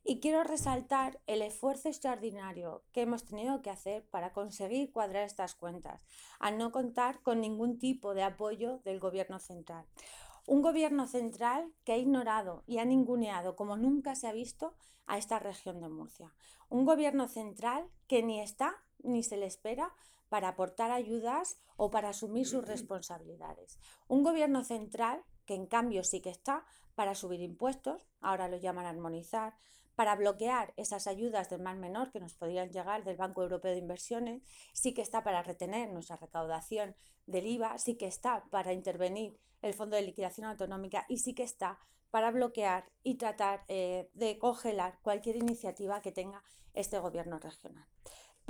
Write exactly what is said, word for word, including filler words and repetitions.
Y quiero resaltar el esfuerzo extraordinario que hemos tenido que hacer para conseguir cuadrar estas cuentas, al no contar con ningún tipo de apoyo del Gobierno central. Un Gobierno central que ha ignorado y ha ninguneado como nunca se ha visto a esta región de Murcia. Un Gobierno central que ni está ni se le espera para aportar ayudas o para asumir sus responsabilidades. Un Gobierno central que en cambio sí que está para subir impuestos, ahora lo llaman armonizar, para bloquear esas ayudas del mar menor que nos podrían llegar del Banco Europeo de Inversiones, sí que está para retener nuestra recaudación del I V A, sí que está para intervenir el Fondo de Liquidación Autonómica y sí que está para bloquear y tratar eh, de congelar cualquier iniciativa que tenga este gobierno regional.